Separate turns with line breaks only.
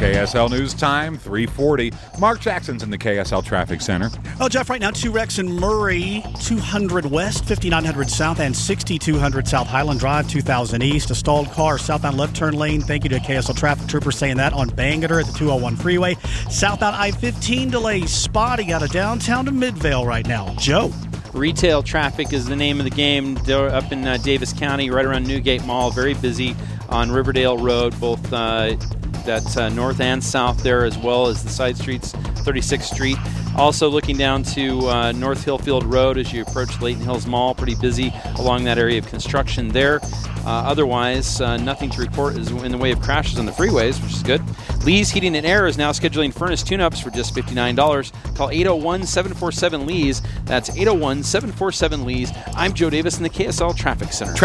KSL News Time, 3:40. Mark Jackson's in the KSL Traffic Center.
Oh, Jeff, right now, 2 wrecks in Murray, 200 West, 5900 South, and 6200 South Highland Drive, 2000 East. A stalled car southbound left turn lane. Thank you to KSL traffic troopers saying that on Bangerter at the 201 freeway. Southbound I-15 delays spotty out of downtown to Midvale right now. Joe.
Retail traffic is the name of the game. They're up in Davis County, right around Newgate Mall. Very busy on Riverdale Road, both that's north and south there, as well as the side streets, 36th Street. Also looking down to North Hillfield Road as you approach Layton Hills Mall. Pretty busy along that area of construction there. Otherwise, nothing to report in the way of crashes on the freeways, which is good. Lee's Heating and Air is now scheduling furnace tune-ups for just $59. Call 801-747-LEES. That's 801-747-LEES. I'm Joe Davis in the KSL Traffic Center.